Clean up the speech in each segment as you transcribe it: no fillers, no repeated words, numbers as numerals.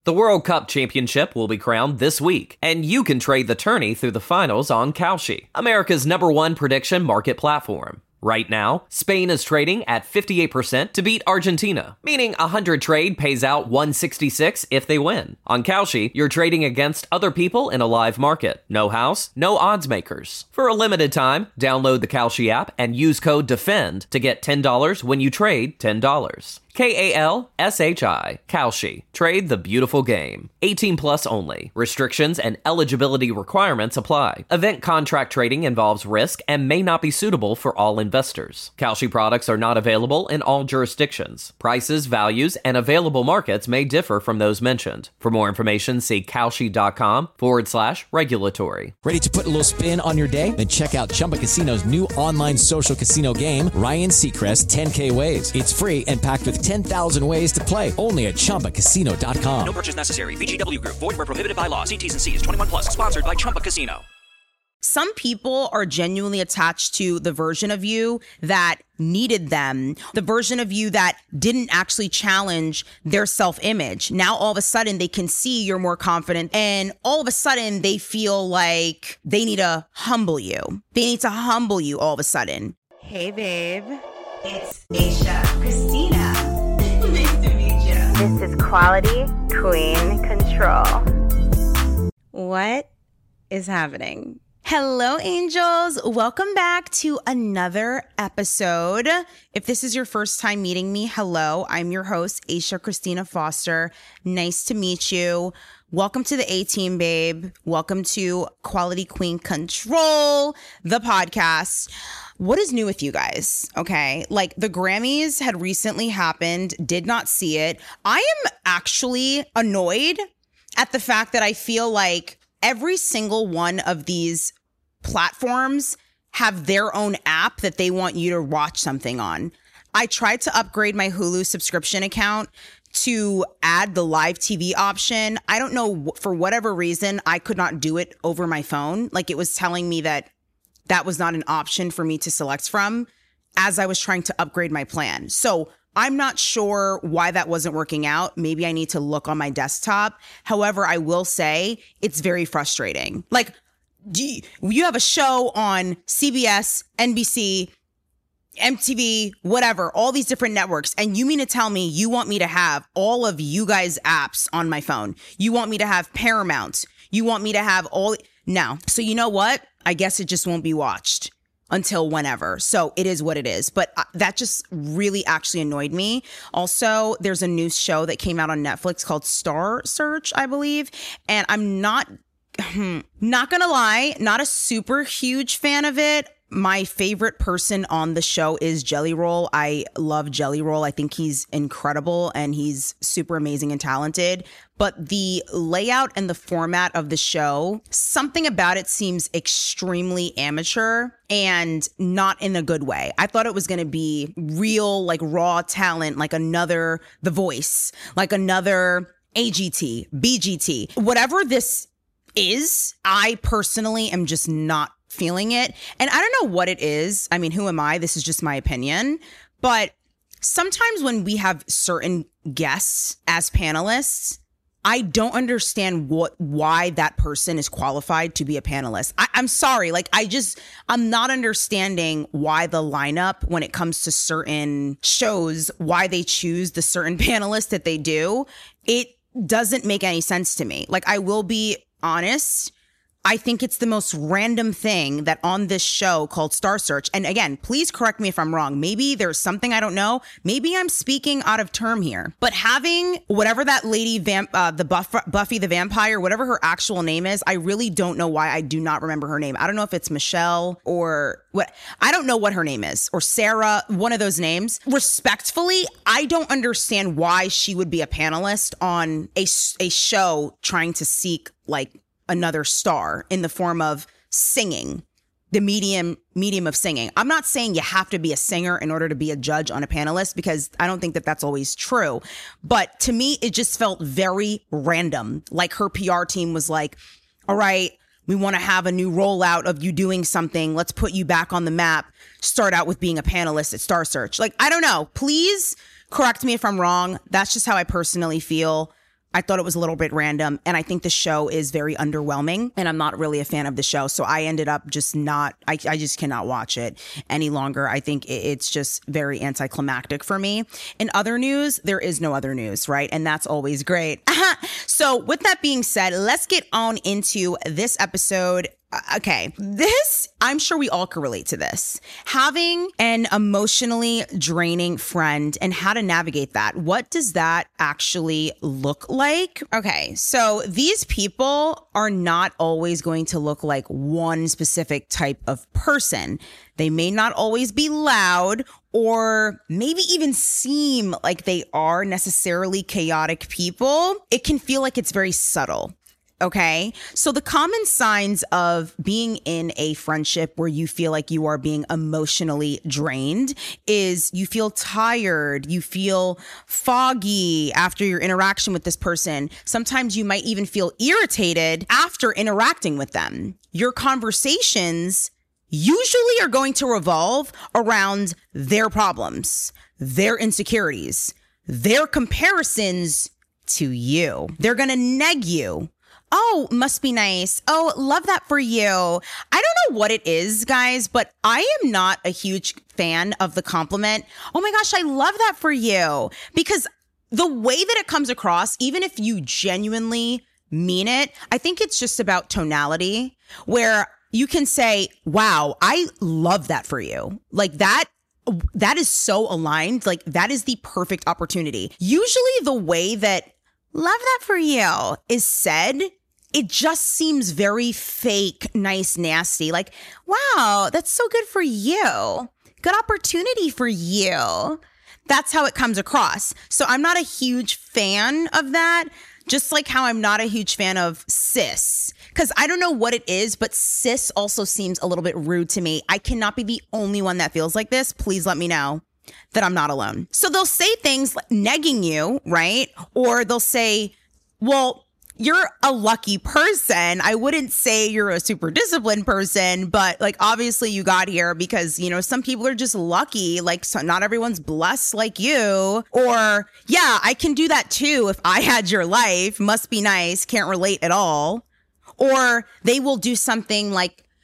The World Cup Championship will be crowned this week, and you can trade the tourney through the finals on Kalshi, America's #1 prediction market platform. Right now, Spain is trading at 58% to beat Argentina, meaning 100 trade pays out 166 if they win. On Kalshi, you're trading against other people in a live market. No house, no odds makers. For a limited time, download the Kalshi app and use code DEFEND to get $10 when you trade $10. Kalshi. Kalshi. Trade the beautiful game. 18 plus only. Restrictions and eligibility requirements apply. Event contract trading involves risk and may not be suitable for all investors. Kalshi products are not available in all jurisdictions. Prices, values, and available markets may differ from those mentioned. For more information, see Kalshi.com/regulatory. Ready to put a little spin on your day? Then check out Chumba Casino's new online social casino game, Ryan Seacrest 10K Ways. It's free and packed with 10,000 ways to play. Only at ChumbaCasino.com. No purchase necessary. VGW Group. Void where prohibited by law. See T's and C's. 21 plus. Sponsored by Chumba Casino. Some people are genuinely attached to the version of you that needed them, the version of you that didn't actually challenge their self-image. Now, all of a sudden, they can see you're more confident, and all of a sudden, they feel like they need to humble you. They need to humble you all of a sudden. Hey, babe. It's Aisha Christina. Nice to meet you. This is Quality Queen Control. What is happening? Hello, angels. Welcome back to another episode. If this is your first time meeting me, hello. I'm your host, Aisha Christina Foster. Nice to meet you. Welcome to the A-Team, babe. Welcome to Quality Queen Control, the podcast. What is new with you guys? Okay. Like, the Grammys had recently happened, did not see it. I am actually annoyed at the fact that I feel like every single one of these platforms have their own app that they want you to watch something on. I tried to upgrade my Hulu subscription account to add the live TV option. I don't know, for whatever reason, I could not do it over my phone. Like, it was telling me that that was not an option for me to select from as I was trying to upgrade my plan. So I'm not sure why that wasn't working out. Maybe I need to look on my desktop. However, I will say it's very frustrating. Like, you have a show on CBS, NBC, MTV, whatever, all these different networks. And you mean to tell me you want me to have all of you guys' apps on my phone? You want me to have Paramount? You want me to have all? No. So you know what? I guess it just won't be watched until whenever. So it is what it is. But that just really actually annoyed me. Also, there's a new show that came out on Netflix called Star Search, I believe. And I'm not gonna lie, not a super huge fan of it. My favorite person on the show is Jelly Roll. I love Jelly Roll. I think he's incredible and he's super amazing and talented. But the layout and the format of the show, something about it seems extremely amateur and not in a good way. I thought it was going to be real, like raw talent, like another The Voice, like another AGT, BGT, whatever this is. I personally am just not feeling it. And I don't know what it is. I mean, who am I? This is just my opinion. But sometimes when we have certain guests as panelists, I don't understand why that person is qualified to be a panelist. I'm sorry. Like, I'm not understanding why the lineup when it comes to certain shows, why they choose the certain panelists that they do. It doesn't make any sense to me. Like, I will be honest, I think it's the most random thing that on this show called Star Search. And again, please correct me if I'm wrong. Maybe there's something I don't know. Maybe I'm speaking out of term here. But having whatever that lady, Buffy the Vampire, whatever her actual name is, I really don't know why I do not remember her name. I don't know if it's Michelle or what. I don't know what her name is, or Sarah, one of those names. Respectfully, I don't understand why she would be a panelist on a show trying to seek like another star in the form of singing, the medium of singing. I'm not saying you have to be a singer in order to be a judge on a panelist, because I don't think that that's always true. But to me, it just felt very random. Like her PR team was like, all right, we want to have a new rollout of you doing something. Let's put you back on the map. Start out with being a panelist at Star Search. Like, I don't know. Please correct me if I'm wrong. That's just how I personally feel. I thought it was a little bit random, and I think the show is very underwhelming, and I'm not really a fan of the show. So I ended up just not, I just cannot watch it any longer. I think it's just very anticlimactic for me. In other news, there is no other news, right? And that's always great. So with that being said, let's get on into this episode. Okay, this, I'm sure we all can relate to this. Having an emotionally draining friend and how to navigate that. What does that actually look like? Okay, so these people are not always going to look like one specific type of person. They may not always be loud or maybe even seem like they are necessarily chaotic people. It can feel like it's very subtle. Okay, so the common signs of being in a friendship where you feel like you are being emotionally drained is you feel tired, you feel foggy after your interaction with this person. Sometimes you might even feel irritated after interacting with them. Your conversations usually are going to revolve around their problems, their insecurities, their comparisons to you. They're going to neg you. Oh, must be nice. Oh, love that for you. I don't know what it is, guys, but I am not a huge fan of the compliment. Oh my gosh, I love that for you. Because the way that it comes across, even if you genuinely mean it, I think it's just about tonality, where you can say, wow, I love that for you. Like that is so aligned. Like that is the perfect opportunity. Usually the way that love that for you is said, it just seems very fake, nice, nasty. Like, wow, that's so good for you. Good opportunity for you. That's how it comes across. So I'm not a huge fan of that. Just like how I'm not a huge fan of sis. Because I don't know what it is, but sis also seems a little bit rude to me. I cannot be the only one that feels like this. Please let me know that I'm not alone. So they'll say things like negging you, right? Or they'll say, well, you're a lucky person. I wouldn't say you're a super disciplined person, but like obviously you got here because, you know, some people are just lucky. Like so not everyone's blessed like you. Or yeah, I can do that too if I had your life. Must be nice. Can't relate at all. Or they will do something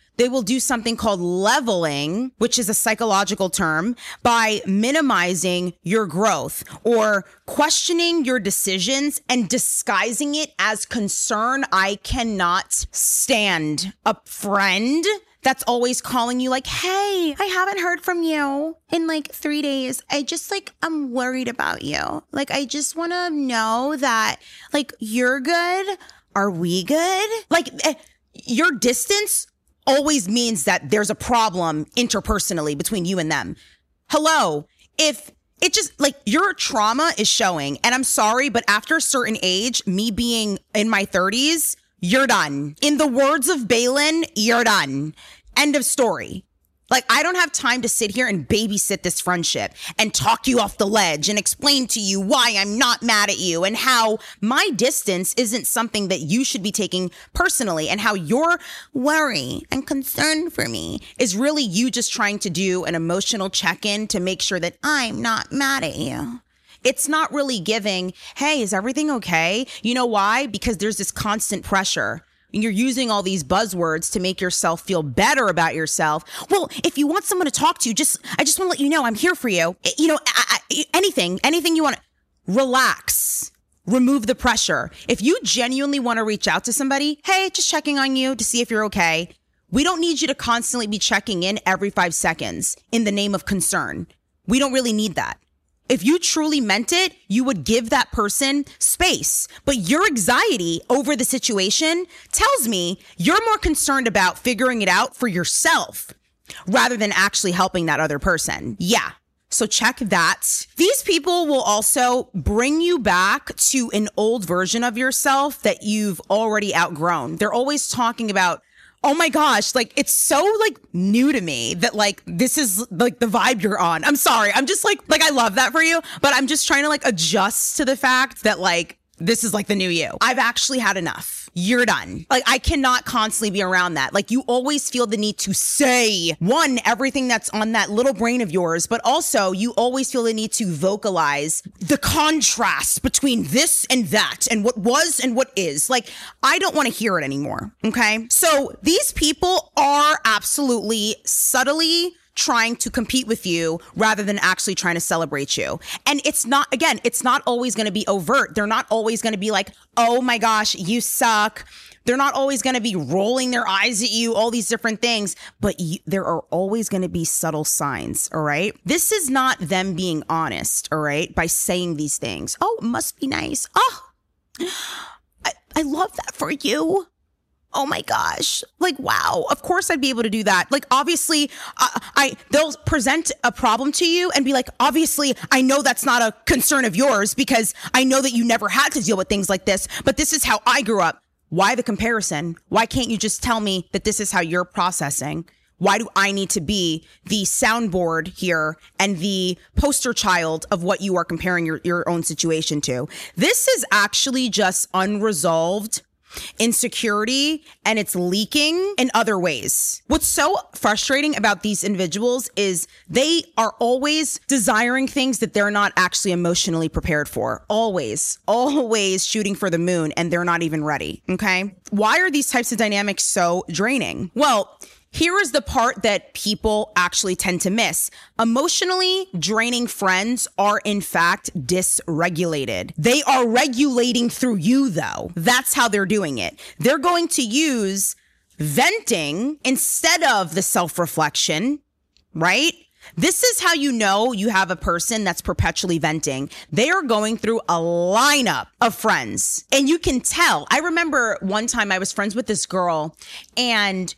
called leveling, which is a psychological term, by minimizing your growth or questioning your decisions and disguising it as concern. I cannot stand a friend that's always calling you like, hey, I haven't heard from you in like 3 days. I'm worried about you. Like, I just want to know that like you're good. Are we good? Like your distance always means that there's a problem interpersonally between you and them. Hello, if it just like your trauma is showing, and I'm sorry, but after a certain age, me being in my 30s, you're done. In the words of Balin, you're done. End of story. Like, I don't have time to sit here and babysit this friendship and talk you off the ledge and explain to you why I'm not mad at you and how my distance isn't something that you should be taking personally and how your worry and concern for me is really you just trying to do an emotional check-in to make sure that I'm not mad at you. It's not really giving, hey, is everything okay? You know why? Because there's this constant pressure. You're using all these buzzwords to make yourself feel better about yourself. Well, if you want someone to talk to, I just want to let you know I'm here for you. You know, anything you want. Relax. Remove the pressure. If you genuinely want to reach out to somebody, hey, just checking on you to see if you're okay. We don't need you to constantly be checking in every 5 seconds in the name of concern. We don't really need that. If you truly meant it, you would give that person space. But your anxiety over the situation tells me you're more concerned about figuring it out for yourself rather than actually helping that other person. Yeah. So check that. These people will also bring you back to an old version of yourself that you've already outgrown. They're always talking about, oh my gosh, like it's so like new to me that like this is like the vibe you're on. I'm sorry. I'm just like I love that for you, but I'm just trying to like adjust to the fact that like this is like the new you. I've actually had enough. You're done. Like, I cannot constantly be around that. Like, you always feel the need to say, one, everything that's on that little brain of yours, but also you always feel the need to vocalize the contrast between this and that and what was and what is. Like, I don't want to hear it anymore. Okay. So these people are absolutely subtly trying to compete with you rather than actually trying to celebrate you. And it's not always going to be overt. They're not always going to be like, oh my gosh, you suck. They're not always going to be rolling their eyes at you, all these different things, but there are always going to be subtle signs. All right. This is not them being honest. All right. By saying these things. Oh, it must be nice. Oh, I love that for you. Oh my gosh. Like, wow. Of course I'd be able to do that. Like, obviously, they'll present a problem to you and be like, obviously, I know that's not a concern of yours because I know that you never had to deal with things like this, but this is how I grew up. Why the comparison? Why can't you just tell me that this is how you're processing? Why do I need to be the soundboard here and the poster child of what you are comparing your own situation to? This is actually just unresolved insecurity, and it's leaking in other ways. What's so frustrating about these individuals is they are always desiring things that they're not actually emotionally prepared for. Always shooting for the moon, and they're not even ready. Okay. Why are these types of dynamics so draining? Well, here is the part that people actually tend to miss. Emotionally draining friends are, in fact, dysregulated. They are regulating through you, though. That's how they're doing it. They're going to use venting instead of the self-reflection, right? This is how you know you have a person that's perpetually venting. They are going through a lineup of friends, and you can tell. I remember one time I was friends with this girl, and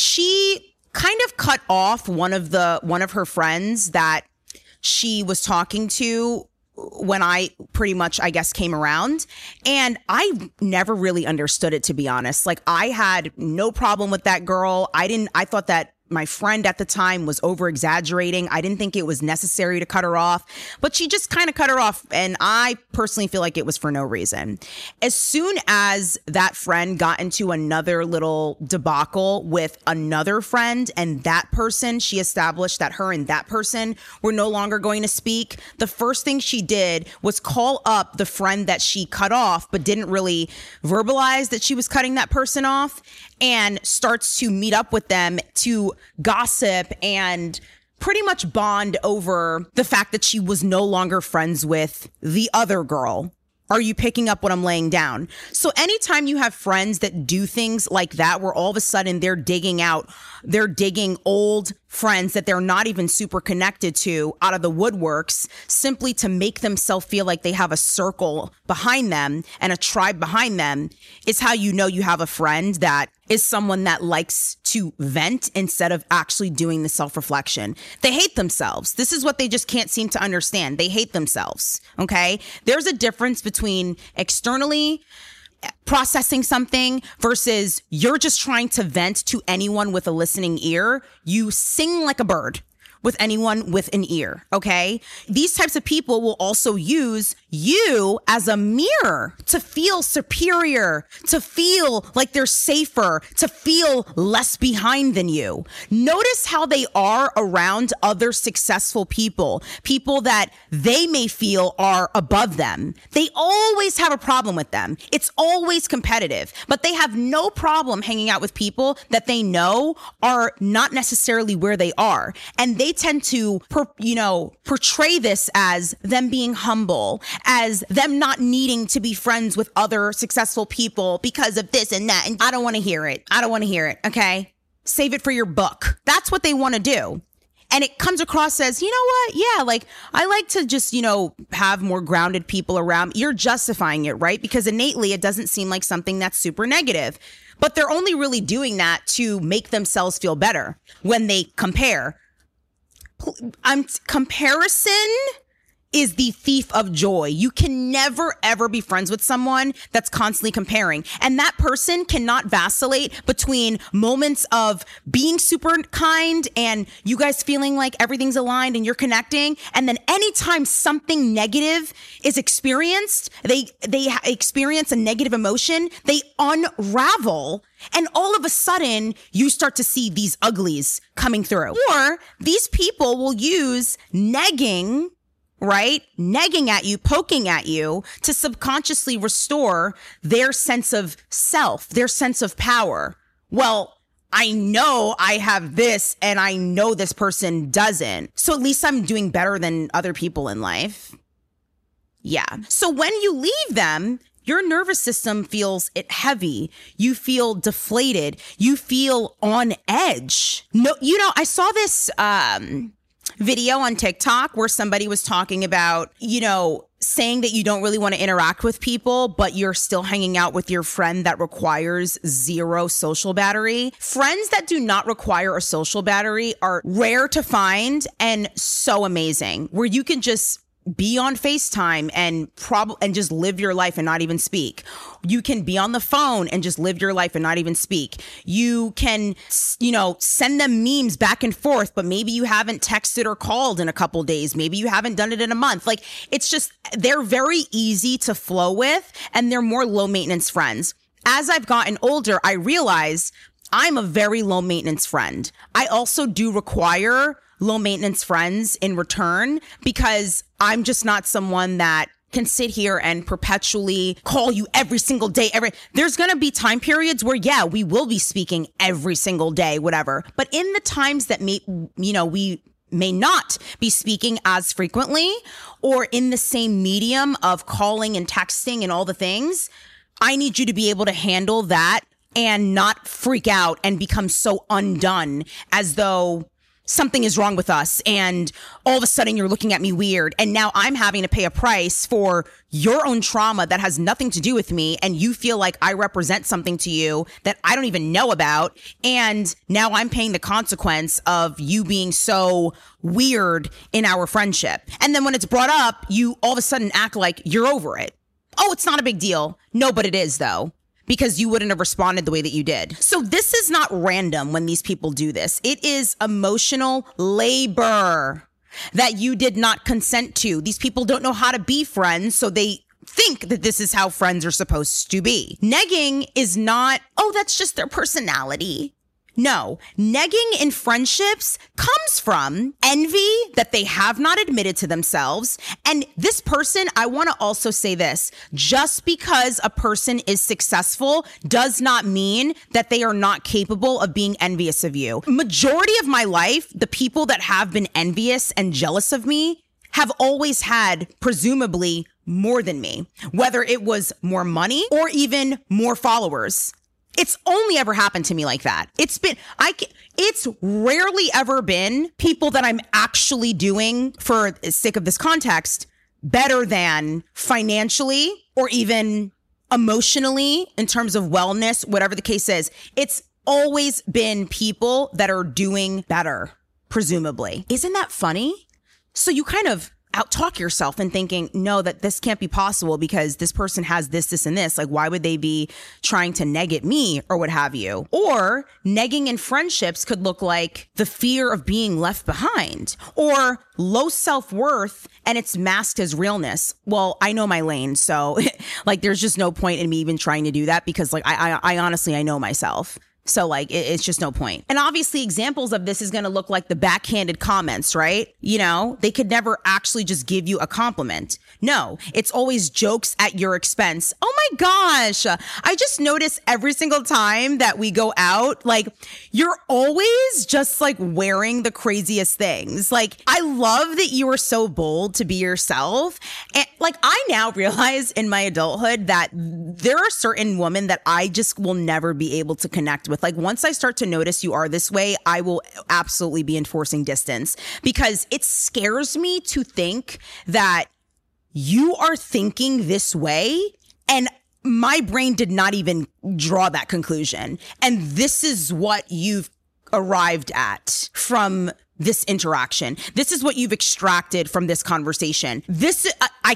she kind of cut off one of her friends that she was talking to when I pretty much, I guess, came around. And I never really understood it, to be honest. Like, I had no problem with that girl. I thought that my friend at the time was over exaggerating. I didn't think it was necessary to cut her off, but she just kind of cut her off. And I personally feel like it was for no reason. As soon as that friend got into another little debacle with another friend, and that person, she established that her and that person were no longer going to speak, the first thing she did was call up the friend that she cut off, but didn't really verbalize that she was cutting that person off, and starts to meet up with them to gossip and pretty much bond over the fact that she was no longer friends with the other girl. Are you picking up what I'm laying down? So anytime you have friends that do things like that, where all of a sudden they're digging old friends that they're not even super connected to out of the woodworks, simply to make themselves feel like they have a circle behind them and a tribe behind them, is how you know you have a friend that is someone that likes to vent instead of actually doing the self-reflection. They hate themselves. This is what they just can't seem to understand. They hate themselves. Okay. There's a difference between externally processing something versus you're just trying to vent to anyone with a listening ear. You sing like a bird with anyone with an ear. Okay. These types of people will also use you as a mirror to feel superior, to feel like they're safer, to feel less behind than you. Notice how they are around other successful people that they may feel are above them. They always have a problem with them. It's always competitive, but they have no problem hanging out with people that they know are not necessarily where they are. And they tend to, portray this as them being humble, as them not needing to be friends with other successful people because of this and that. And I don't want to hear it. Okay. Save it for your book. That's what they want to do. And it comes across as, you know what? Yeah, like, I like to just, have more grounded people around. You're justifying it, right? Because innately, it doesn't seem like something that's super negative. But they're only really doing that to make themselves feel better when they compare. Comparison is the thief of joy. You can never, ever be friends with someone that's constantly comparing. And that person cannot vacillate between moments of being super kind and you guys feeling like everything's aligned and you're connecting. And then anytime something negative is experienced, they experience a negative emotion, they unravel. And all of a sudden, you start to see these uglies coming through. Or these people will use negging, right? Negging at you, poking at you to subconsciously restore their sense of self, their sense of power. Well, I know I have this and I know this person doesn't. So at least I'm doing better than other people in life. Yeah. So when you leave them, your nervous system feels it heavy. You feel deflated. You feel on edge. No, I saw this video on TikTok where somebody was talking about, saying that you don't really want to interact with people, but you're still hanging out with your friend that requires zero social battery. Friends that do not require a social battery are rare to find and so amazing, where you can just be on FaceTime and just live your life and not even speak. You can be on the phone and just live your life and not even speak. You can, send them memes back and forth, but maybe you haven't texted or called in a couple days. Maybe you haven't done it in a month. Like, it's just, they're very easy to flow with and they're more low maintenance friends. As I've gotten older, I realize I'm a very low maintenance friend. I also do require low maintenance friends in return because I'm just not someone that can sit here and perpetually call you every single day. There's going to be time periods where, we will be speaking every single day, whatever. But in the times that we may not be speaking as frequently or in the same medium of calling and texting and all the things, I need you to be able to handle that and not freak out and become so undone as though something is wrong with us and all of a sudden you're looking at me weird and now I'm having to pay a price for your own trauma that has nothing to do with me and you feel like I represent something to you that I don't even know about and now I'm paying the consequence of you being so weird in our friendship. And then when it's brought up, you all of a sudden act like you're over it. Oh, it's not a big deal. No, but it is though, because you wouldn't have responded the way that you did. So this is not random when these people do this. It is emotional labor that you did not consent to. These people don't know how to be friends, so they think that this is how friends are supposed to be. Negging is not, that's just their personality. No, negging in friendships comes from envy that they have not admitted to themselves. And this person, I want to also say this, just because a person is successful does not mean that they are not capable of being envious of you. Majority of my life, the people that have been envious and jealous of me have always had presumably more than me, whether it was more money or even more followers. It's only ever happened to me like that. It's rarely ever been people that I'm actually doing, for the sake of this context, better than financially or even emotionally in terms of wellness, whatever the case is. It's always been people that are doing better, presumably. Isn't that funny? So you kind of out-talk yourself and thinking, no, that this can't be possible because this person has this, this, and this. Like, why would they be trying to neg at me or what have you? Or negging in friendships could look like the fear of being left behind or low self-worth and it's masked as realness. Well, I know my lane. So like, there's just no point in me even trying to do that because like, I honestly, I know myself. So like, it's just no point. And obviously examples of this is going to look like the backhanded comments, right? They could never actually just give you a compliment. No, it's always jokes at your expense. Oh my gosh. I just notice every single time that we go out, like you're always just like wearing the craziest things. Like, I love that you are so bold to be yourself. And like, I now realize in my adulthood that there are certain women that I just will never be able to connect with. Like, once I start to notice you are this way, I will absolutely be enforcing distance because it scares me to think that you are thinking this way and my brain did not even draw that conclusion. And this is what you've arrived at from this interaction. This is what you've extracted from this conversation. I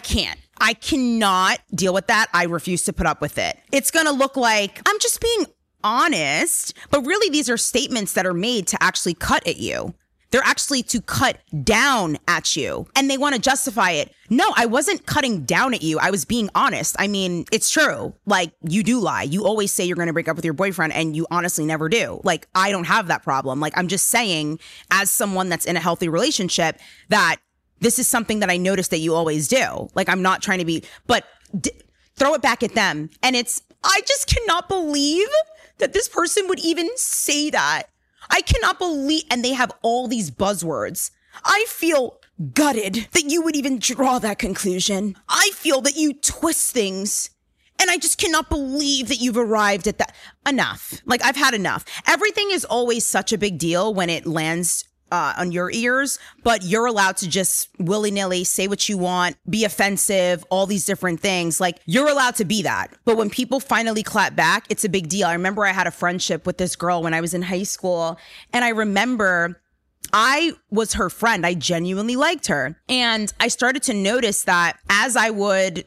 cannot deal with that. I refuse to put up with it. It's going to look like I'm just being honest, but really these are statements that are made to actually cut at you. They're actually to cut down at you, and they want to justify it. No, I wasn't cutting down at you. I was being honest. I mean, it's true. Like, you do lie. You always say you're going to break up with your boyfriend, and you honestly never do. Like, I don't have that problem. Like, I'm just saying, as someone that's in a healthy relationship, that this is something that I noticed that you always do. Like, I'm not trying to be, but throw it back at them. And I just cannot believe that this person would even say that. I cannot believe, and they have all these buzzwords. I feel gutted that you would even draw that conclusion. I feel that you twist things, and I just cannot believe that you've arrived at that. Enough. Like, I've had enough. Everything is always such a big deal when it lands on your ears, but you're allowed to just willy-nilly say what you want, be offensive, all these different things. Like, you're allowed to be that. But when people finally clap back, it's a big deal. I remember I had a friendship with this girl when I was in high school, and I remember I was her friend. I genuinely liked her. And I started to notice that as I would,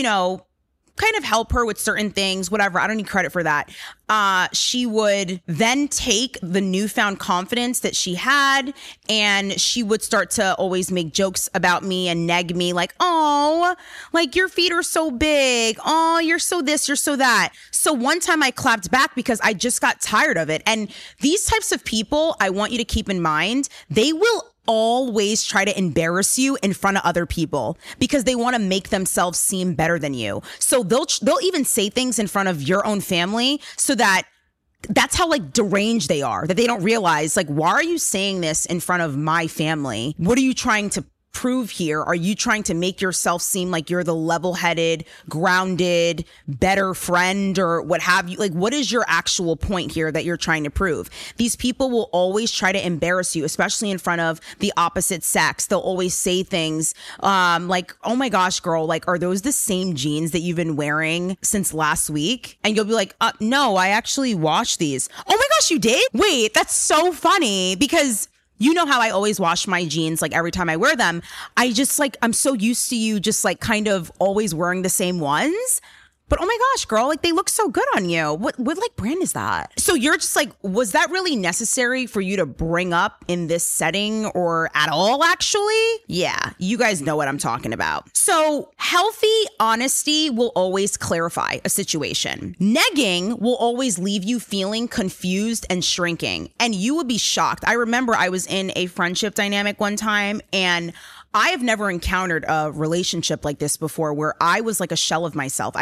kind of help her with certain things, whatever. I don't need credit for that. She would then take the newfound confidence that she had, and she would start to always make jokes about me and neg me, like, oh, like, your feet are so big. Oh, you're so this, you're so that. So one time I clapped back because I just got tired of it. And these types of people, I want you to keep in mind, they will always try to embarrass you in front of other people because they want to make themselves seem better than you. So they'll even say things in front of your own family so that's how, like, deranged they are, that they don't realize, like, why are you saying this in front of my family? What are you trying to prove here? Are you trying to make yourself seem like you're the level-headed, grounded, better friend or what have you? Like, what is your actual point here that you're trying to prove? These people will always try to embarrass you, especially in front of the opposite sex. They'll always say things like, oh my gosh, girl, like, are those the same jeans that you've been wearing since last week? And you'll be like, no, I actually washed these. Oh my gosh, you did? Wait, that's so funny because you know how I always wash my jeans, like, every time I wear them. I just, like, I'm so used to you just, like, kind of always wearing the same ones. But oh my gosh, girl, like, they look so good on you. What like brand is that? So you're just like, was that really necessary for you to bring up in this setting or at all, actually? Yeah, you guys know what I'm talking about. So healthy honesty will always clarify a situation. Negging will always leave you feeling confused and shrinking. And you would be shocked. I remember I was in a friendship dynamic one time, and I have never encountered a relationship like this before where I was like a shell of myself.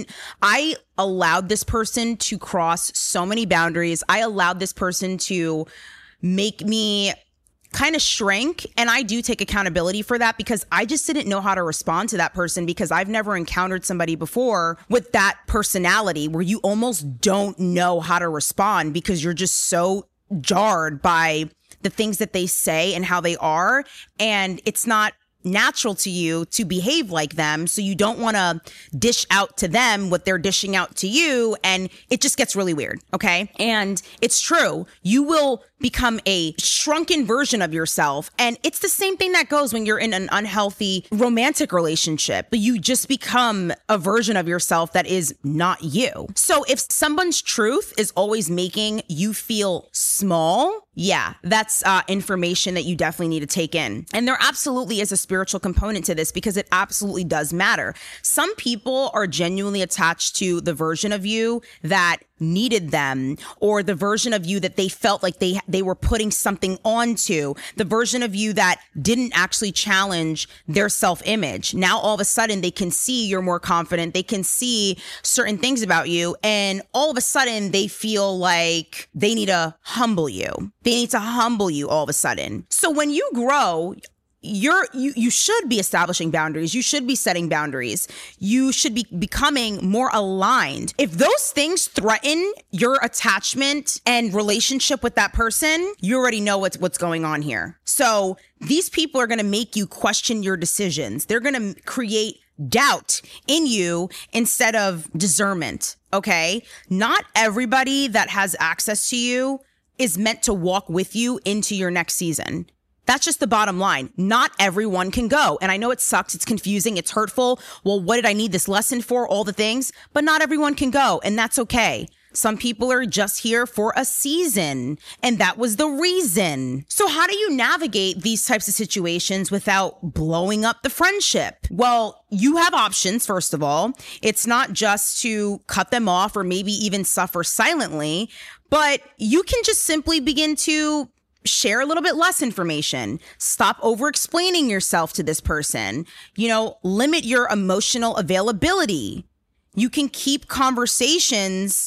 I allowed this person to cross so many boundaries. I allowed this person to make me kind of shrink. And I do take accountability for that because I just didn't know how to respond to that person because I've never encountered somebody before with that personality where you almost don't know how to respond because you're just so jarred by the things that they say and how they are. And it's not natural to you to behave like them. So you don't want to dish out to them what they're dishing out to you. And it just gets really weird. Okay. And it's true. You will become a shrunken version of yourself. And it's the same thing that goes when you're in an unhealthy romantic relationship. You just become a version of yourself that is not you. So if someone's truth is always making you feel small, yeah, that's information that you definitely need to take in. And there absolutely is a spiritual component to this because it absolutely does matter. Some people are genuinely attached to the version of you that needed them, or the version of you that they felt like they were putting something onto, the version of you that didn't actually challenge their self-image. Now all of a sudden they can see you're more confident, they can see certain things about you, and all of a sudden they feel like they need to humble you. They need to humble you all of a sudden. So when you grow, you should be establishing boundaries. You should be setting boundaries. You should be becoming more aligned. If those things threaten your attachment and relationship with that person, you already know what's going on here. So these people are going to make you question your decisions. They're going to create doubt in you instead of discernment. Okay. Not everybody that has access to you is meant to walk with you into your next season. That's just the bottom line. Not everyone can go. And I know it sucks. It's confusing. It's hurtful. Well, what did I need this lesson for? All the things. But not everyone can go. And that's okay. Some people are just here for a season. And that was the reason. So how do you navigate these types of situations without blowing up the friendship? Well, you have options, first of all. It's not just to cut them off or maybe even suffer silently, but you can just simply begin to share a little bit less information. Stop over-explaining yourself to this person. Limit your emotional availability. You can keep conversations,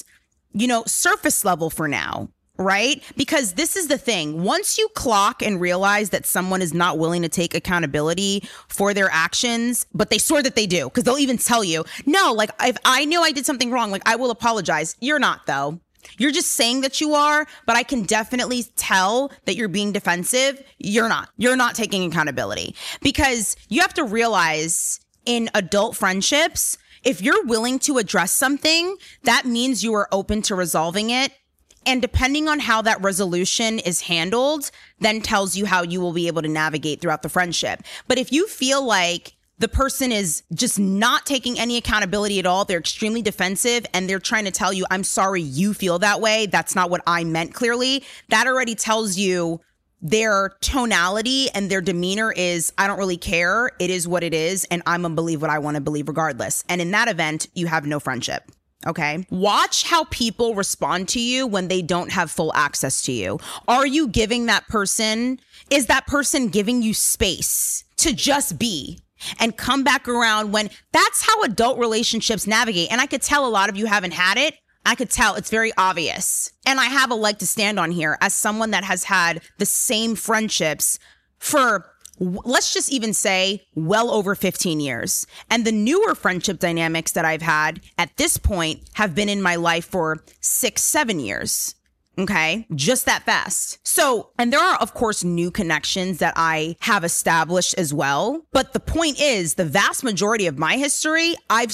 surface level for now, right? Because this is the thing. Once you clock and realize that someone is not willing to take accountability for their actions, but they swear that they do, because they'll even tell you, no, like if I know I did something wrong, like I will apologize. You're not, though. You're just saying that you are, but I can definitely tell that you're being defensive. You're not. You're not taking accountability, because you have to realize in adult friendships, if you're willing to address something, that means you are open to resolving it. And depending on how that resolution is handled, then tells you how you will be able to navigate throughout the friendship. But if you feel like the person is just not taking any accountability at all, they're extremely defensive, and they're trying to tell you, I'm sorry you feel that way, that's not what I meant clearly, that already tells you their tonality and their demeanor is, I don't really care, it is what it is, and I'm gonna believe what I want to believe regardless. And in that event, you have no friendship. Okay. Watch how people respond to you when they don't have full access to you. Are you giving that person, is that person giving you space to just be and come back around when that's how adult relationships navigate? And I could tell a lot of you haven't had it. I could tell it's very obvious. And I have a leg to stand on here as someone that has had the same friendships for, let's just even say, well over 15 years. And the newer friendship dynamics that I've had at this point have been in my life for 6-7 years. Okay, just that fast. So, and there are, of course, new connections that I have established as well. But the point is, the vast majority of my history, I've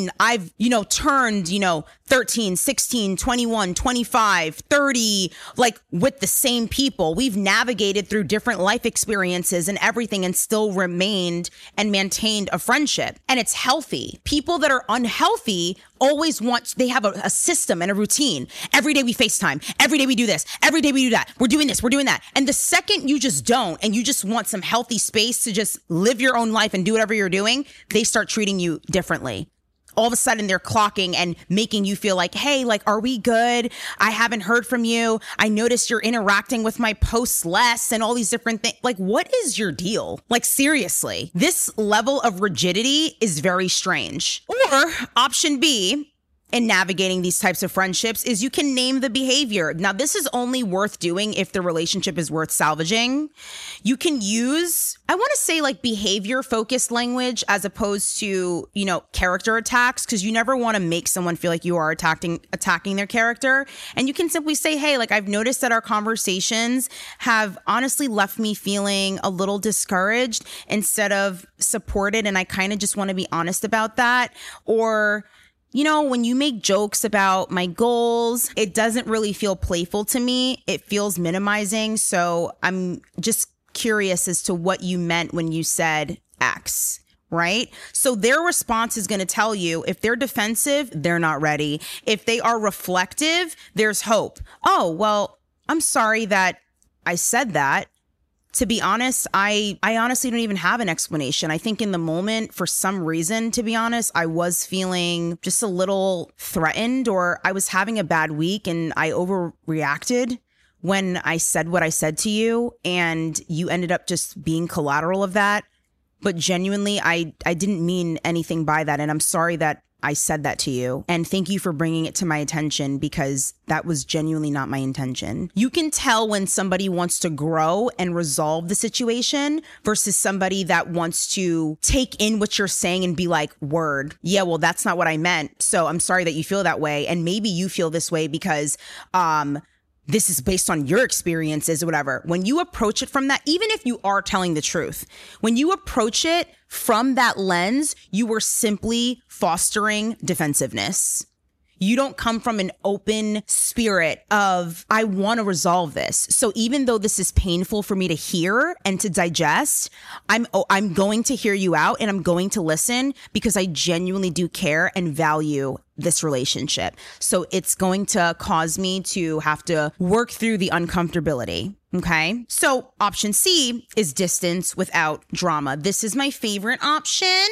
turned, 13, 16, 21, 25, 30, like with the same people. We've navigated through different life experiences and everything and still remained and maintained a friendship. And it's healthy. People that are unhealthy they have a system and a routine. Every day we FaceTime. Every day we do this. Every day we do that. We're doing this. We're doing that. And the second you just don't, and you just want some healthy space to just live your own life and do whatever you're doing, they start treating you differently. All of a sudden they're clocking and making you feel like, hey, like, are we good? I haven't heard from you. I noticed you're interacting with my posts less and all these different things. Like, what is your deal? Like, seriously, this level of rigidity is very strange. Or option B, in navigating these types of friendships, is you can name the behavior. Now, this is only worth doing if the relationship is worth salvaging. You can use, I want to say, like, behavior focused language as opposed to, character attacks, because you never want to make someone feel like you are attacking their character. And you can simply say, hey, like, I've noticed that our conversations have honestly left me feeling a little discouraged instead of supported. And I kind of just want to be honest about that. Or, when you make jokes about my goals, it doesn't really feel playful to me. It feels minimizing. So I'm just curious as to what you meant when you said X, right? So their response is going to tell you, if they're defensive, they're not ready. If they are reflective, there's hope. Oh, well, I'm sorry that I said that. To be honest, I honestly don't even have an explanation. I think in the moment, for some reason, to be honest, I was feeling just a little threatened, or I was having a bad week and I overreacted when I said what I said to you, and you ended up just being collateral of that. But genuinely, I didn't mean anything by that. And I'm sorry that I said that to you. And thank you for bringing it to my attention, because that was genuinely not my intention. You can tell when somebody wants to grow and resolve the situation versus somebody that wants to take in what you're saying and be like, word. Yeah, well, that's not what I meant. So I'm sorry that you feel that way. And maybe you feel this way because, this is based on your experiences or whatever. When you approach it from that, even if you are telling the truth, when you approach it from that lens, you were simply fostering defensive. You don't come from an open spirit of, I want to resolve this. So even though this is painful for me to hear and to digest, I'm going to hear you out and I'm going to listen because I genuinely do care and value this relationship. So it's going to cause me to have to work through the uncomfortability. Okay. So option C is distance without drama. This is my favorite option.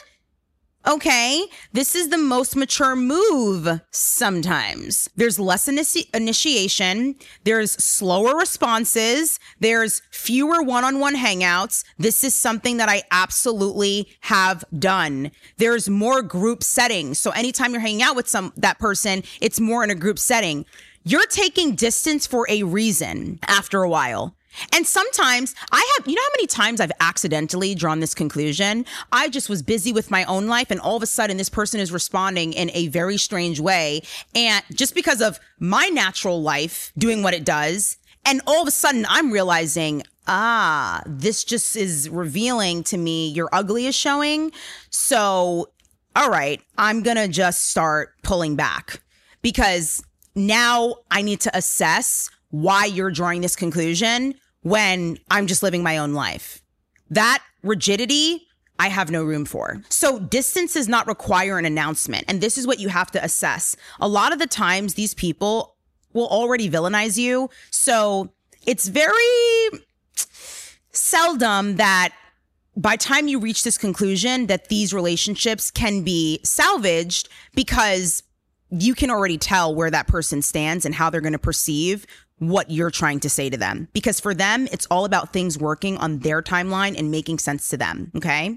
Okay, this is the most mature move sometimes. There's less initiation. There's slower responses. There's fewer one-on-one hangouts. This is something that I absolutely have done. There's more group settings. So anytime you're hanging out with that person, it's more in a group setting. You're taking distance for a reason after a while. And sometimes you know how many times I've accidentally drawn this conclusion? I just was busy with my own life and all of a sudden this person is responding in a very strange way. And just because of my natural life doing what it does, and all of a sudden I'm realizing, this just is revealing to me your ugly is showing. So, all right, I'm going to just start pulling back because now I need to assess why you're drawing this conclusion when I'm just living my own life. That rigidity, I have no room for. So distance does not require an announcement. And this is what you have to assess. A lot of the times these people will already villainize you. So it's very seldom that by the time you reach this conclusion that these relationships can be salvaged because you can already tell where that person stands and how they're going to perceive what you're trying to say to them. Because for them, it's all about things working on their timeline and making sense to them. Okay.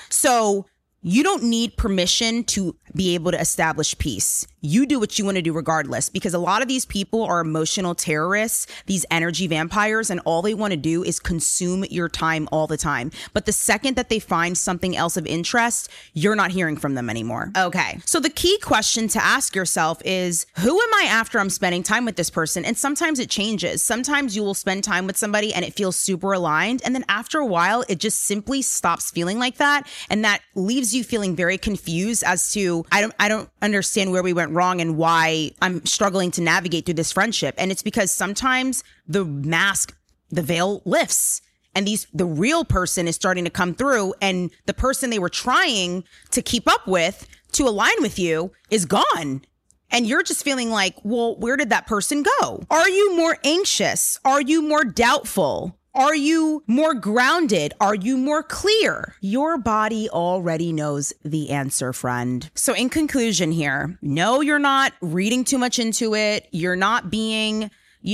So you don't need permission to be able to establish peace. You do what you want to do regardless, because a lot of these people are emotional terrorists, these energy vampires, and all they want to do is consume your time all the time. But the second that they find something else of interest, you're not hearing from them anymore. Okay. So the key question to ask yourself is, who am I after I'm spending time with this person? And sometimes it changes. Sometimes you will spend time with somebody and it feels super aligned. And then after a while, it just simply stops feeling like that. And that leaves you feeling very confused as to, I don't understand where we went wrong and why I'm struggling to navigate through this friendship. And it's because sometimes the mask, the veil lifts and the real person is starting to come through, and the person they were trying to keep up with to align with you is gone. And you're just feeling like, well, where did that person go? Are you more anxious? Are you more doubtful? Are you more grounded? Are you more clear? Your body already knows the answer, friend. So in conclusion here, no, you're not reading too much into it. You're not being,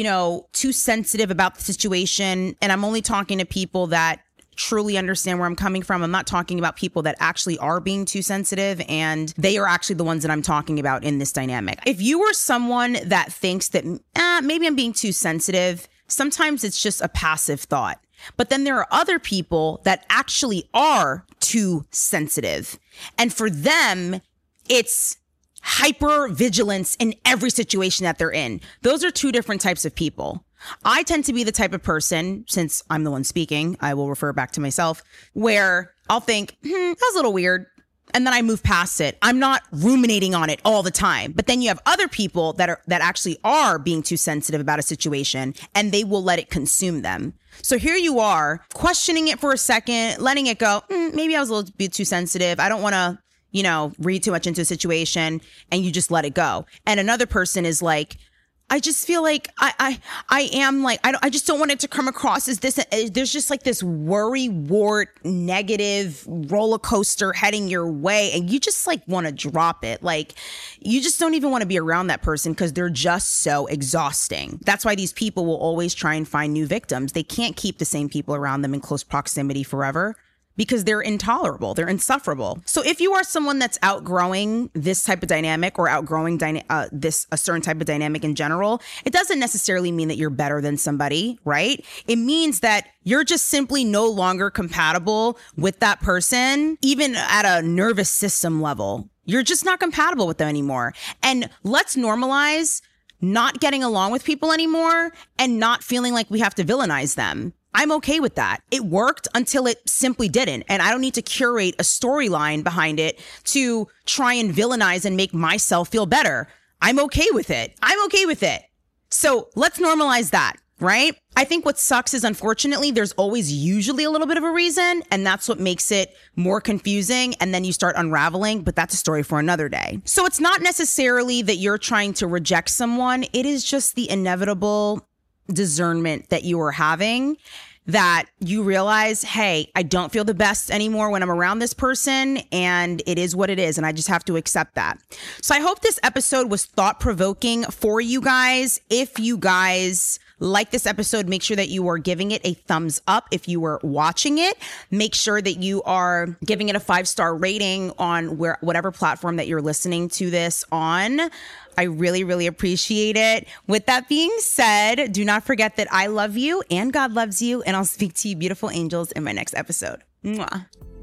too sensitive about the situation. And I'm only talking to people that truly understand where I'm coming from. I'm not talking about people that actually are being too sensitive, and they are actually the ones that I'm talking about in this dynamic. If you are someone that thinks that maybe I'm being too sensitive, sometimes it's just a passive thought. But then there are other people that actually are too sensitive. And for them, it's hyper vigilance in every situation that they're in. Those are two different types of people. I tend to be the type of person, since I'm the one speaking, I will refer back to myself, where I'll think, that was a little weird. And then I move past it. I'm not ruminating on it all the time. But then you have other people that actually are being too sensitive about a situation, and they will let it consume them. So here you are questioning it for a second, letting it go. Maybe I was a little bit too sensitive. I don't want to, read too much into a situation, and you just let it go. And another person is like, I just feel like I just don't want it to come across as this. There's just like this worry wart negative roller coaster heading your way, and you just like want to drop it. Like you just don't even want to be around that person because they're just so exhausting. That's why these people will always try and find new victims. They can't keep the same people around them in close proximity forever, because they're intolerable. They're insufferable. So if you are someone that's outgrowing this type of dynamic or outgrowing a certain type of dynamic in general, it doesn't necessarily mean that you're better than somebody, right? It means that you're just simply no longer compatible with that person, even at a nervous system level. You're just not compatible with them anymore. And let's normalize not getting along with people anymore and not feeling like we have to villainize them. I'm okay with that. It worked until it simply didn't. And I don't need to curate a storyline behind it to try and villainize and make myself feel better. I'm okay with it. So let's normalize that, right? I think what sucks is, unfortunately, there's always usually a little bit of a reason, and that's what makes it more confusing. And then you start unraveling, but that's a story for another day. So it's not necessarily that you're trying to reject someone. It is just the inevitable discernment that you are having, that you realize, hey, I don't feel the best anymore when I'm around this person, and it is what it is, and I just have to accept that. So I hope this episode was thought-provoking for you guys. If you guys like this episode, make sure that you are giving it a thumbs up. If you were watching it, make sure that you are giving it a 5-star rating on whatever platform that you're listening to this on. I really, really appreciate it. With that being said, do not forget that I love you and God loves you, and I'll speak to you, beautiful angels, in my next episode. Mwah.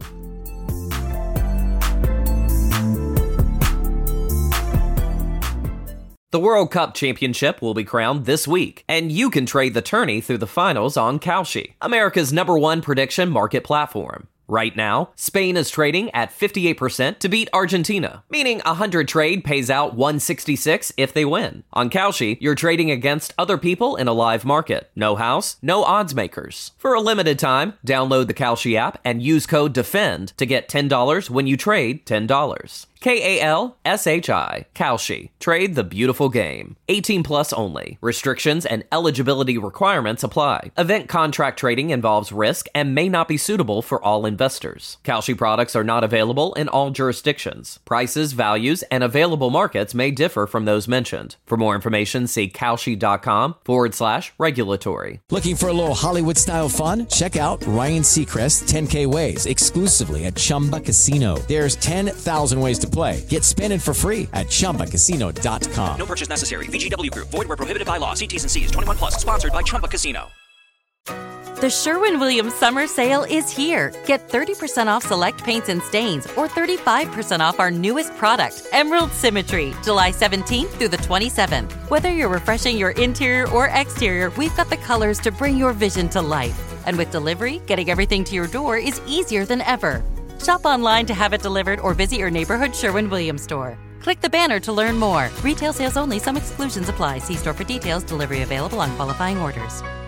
The World Cup Championship will be crowned this week, and you can trade the tourney through the finals on Kalshi, America's #1 prediction market platform. Right now, Spain is trading at 58% to beat Argentina, meaning 100 trade pays out 166 if they win. On Kalshi, you're trading against other people in a live market. No house, no odds makers. For a limited time, download the Kalshi app and use code DEFEND to get $10 when you trade $10. Kalshi. Kalshi. Trade the beautiful game. 18 plus only. Restrictions and eligibility requirements apply. Event contract trading involves risk and may not be suitable for all investors. Kalshi products are not available in all jurisdictions. Prices, values, and available markets may differ from those mentioned. For more information, see kalshi.com/regulatory. Looking for a little Hollywood-style fun? Check out Ryan Seacrest's 10K Ways exclusively at Chumba Casino. There's 10,000 ways to play. Get spinning for free at ChumbaCasino.com. No purchase necessary. VGW Group. Void where prohibited by law. See T's and C's. 21 plus. Sponsored by Chumba Casino. The Sherwin-Williams Summer Sale is here. Get 30% off select paints and stains, or 35% off our newest product, Emerald Symmetry, July 17th through the 27th. Whether you're refreshing your interior or exterior, we've got the colors to bring your vision to life. And with delivery, getting everything to your door is easier than ever. Shop online to have it delivered or visit your neighborhood Sherwin-Williams store. Click the banner to learn more. Retail sales only. Some exclusions apply. See store for details. Delivery available on qualifying orders.